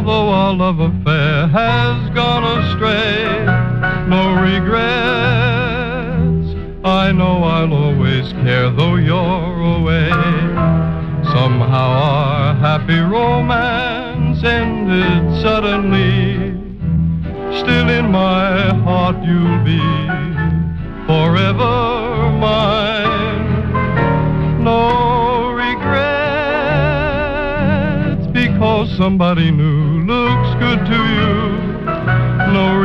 although our love affair has gone astray, no regrets. I know I'll always care though you're away. Somehow our happy romance ended suddenly. Still in my heart you'll be forever mine. No regrets, because somebody new looks good to you. No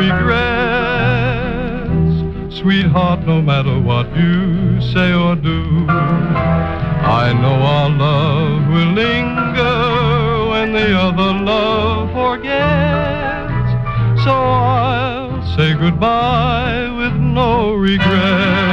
regrets, sweetheart, no matter what you say or do. I know our love will linger when the other love forgets. So I'll say goodbye with no regrets.